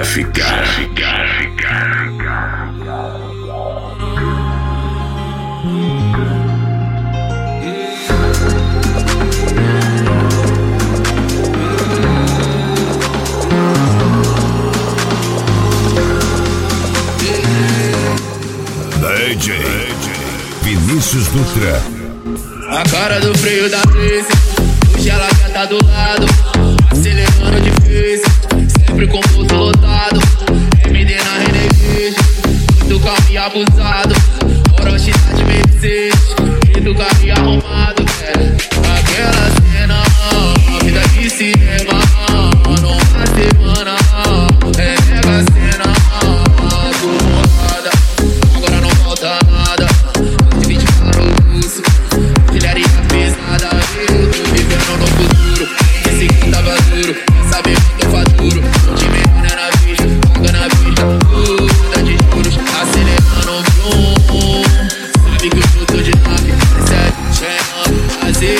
DJ Vinícius Dutra. A cara do freio da Blaze, hoje ela quer tá do lado, acelerando de vez, sempre com o bolso lotado. MD na Renegade, muito calmo e abusado. Orochi tá de Mercedes, grito carro e arrumado. Aquela cena, vida de cinema, numa semana, mega cena, acumulada. Agora não falta nada, 20 para o pulso, artilharia pesada. Eu tô vivendo no futuro, esse que tava duro, sabe quanto eu faturo. De menina na vida, paga na vida, nada de juros, acelerando brum. Sabe que eu tô de nave, recebe, fazer.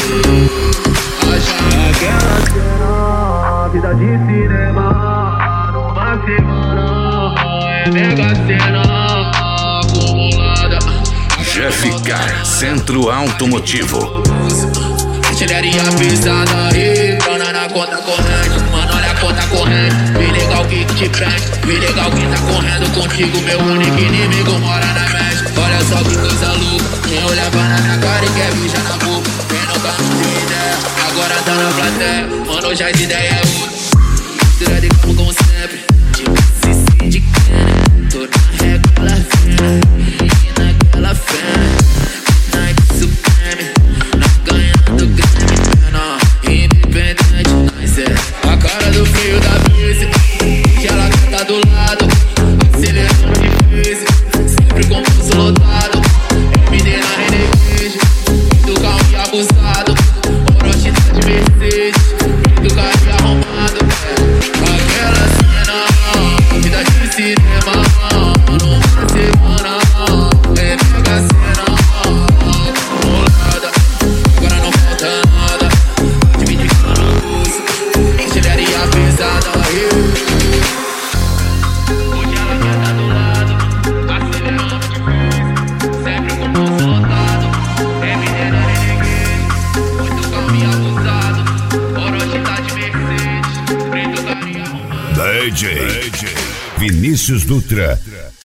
Aquela cena, vida de cinema, numa semana, mega cena acumulada. Jeff Car, Centro Automotivo. Artilharia pesada, grana na conta corrente. Mano, olha a conta corrente. Vem legal que te prende, vem legal que tá correndo contigo. Meu único inimigo mora na mente. Olha só que coisa louca, quem olhava na minha cara e quer beijar na boca. Quem nunca não tem ideia, agora tá na plateia. Mano, já as ideias é outra. Mistura de como sempre, tipo Cici de Kenner. Tô na régua, ela fina, e naquela fena. Nike Supreme, não ganhando Grammy, pena. Independente, nós é a cara do freio da Blaze, que ela tá do lado, acelerando de vez, sempre com o pulso lotado. MD na Renegade, muito calmo e abusado. Orochi tá de Mercedes, muito carro e arrumado. Aquela cena, vida de cinema, numa semana, mega cena acumulada. Agora não falta nada, divide no bolso, artilharia pesada. Hoje ela quer tá do lado, acelerando de vez, sempre com o bolso lotado. MD na Renegade, muito calmo e abusado. Orochi tá de Mercedes, preto carro e arrumado. DJ Vinícius Dutra.